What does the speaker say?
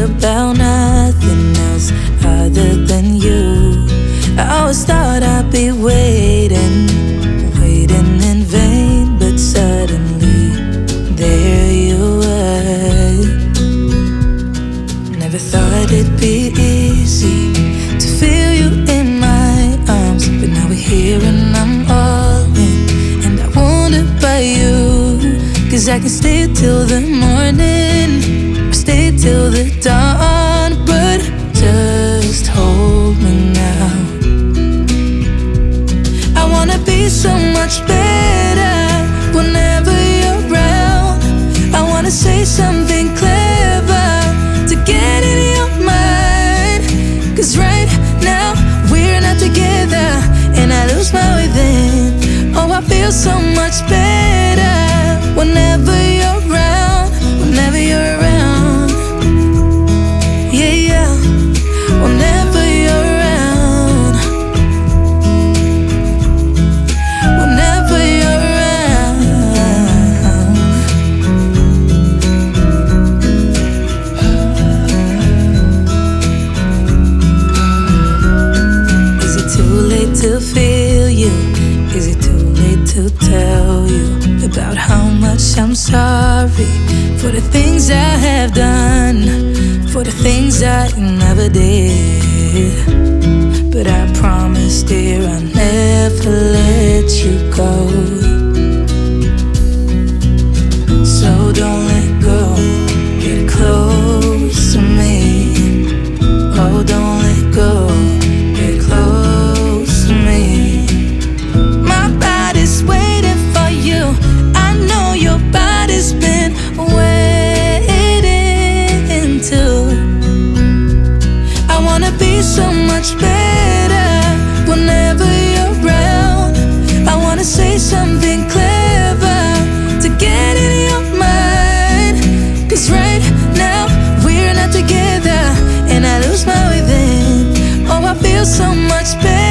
about nothing else other than you. I always thought I'd be waiting in vain, but suddenly there you were. Never thought it'd be easy to feel you in my arms, but now we're here and I'm all in, and I wonder about you. 'Cause I can stay till the morning, or stay till the dawn, but just hold me now. I wanna be so much better whenever you're around. I wanna say something clever to get in your mind, 'cause right now we're not together, and I lose my way then. Oh, I feel so much better whenever you're around, whenever you're around. Yeah, yeah, whenever you're around, whenever you're around. Is it too late to feel you? Is it too late to tell you about how much I'm sorry for the things I have done, for the things I never did? But I promise, dear, I'll never let you go. So don't let go, get close to me. Oh, don't let go, get close to me. My body's waiting for you, I know your body's been waiting too. I wanna be so much better whenever you're around. I wanna say something clever to get in your mind, 'cause right now we're not together, and I lose my way then. Oh, I feel so much better